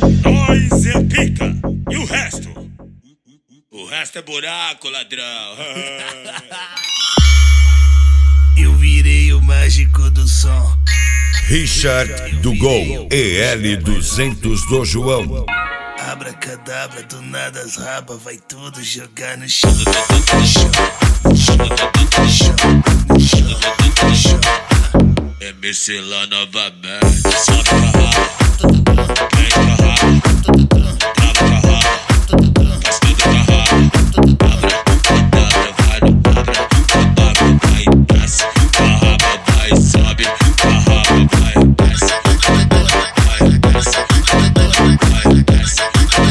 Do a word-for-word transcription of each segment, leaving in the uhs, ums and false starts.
Nós é pica. E o resto? O resto é buraco, ladrão. Eu virei o mágico do som. Richard do Gol E L duzentos do João. Abracadabra, do nada as rabas vai tudo jogar no chão. No chão, no chão, no chão, no chão, no chão. M C lá novamente. Sobe com a raba, vem com a raba, trava com a raba, faz tudo com a raba. Abracadabra, vai no abracadabra, vai e desce. Com a raba vai e sobe, com a raba vai e desce. Vai e desce, vai e desce.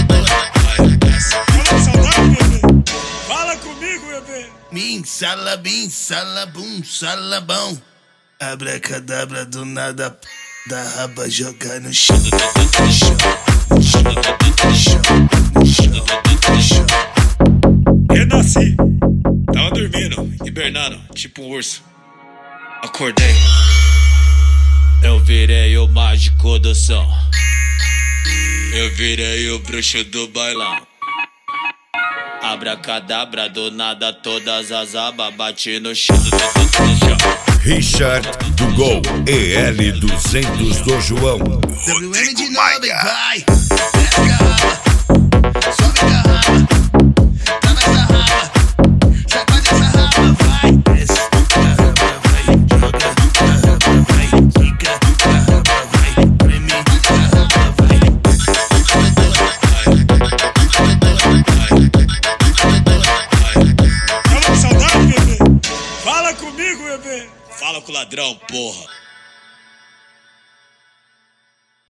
Fala comigo, bebê. Min, salabim, salabum, salabão. Abracadabra, do nada da raba jogar no chão. No chão, no chão, no chão, no chão, no chão. Renasci. Tava dormindo, hibernando, tipo um urso. Acordei. Eu virei o mágico do som. Eu virei o bruxo do bailão. Abracadabra, do nada todas as abas bate no chão, no chão. Richard do Gol E L duzentos do João. W M de novo e vai. Desce com a raba, sobe com a raba, trava essa raba, sacode essa raba, vai. Desce com a raba, vai, joga com a raba, vai, quica com a raba, vai, treme com a raba, vai. Tava com saudade, bebê? Fala comigo, bebê. Fala com o ladrão, porra.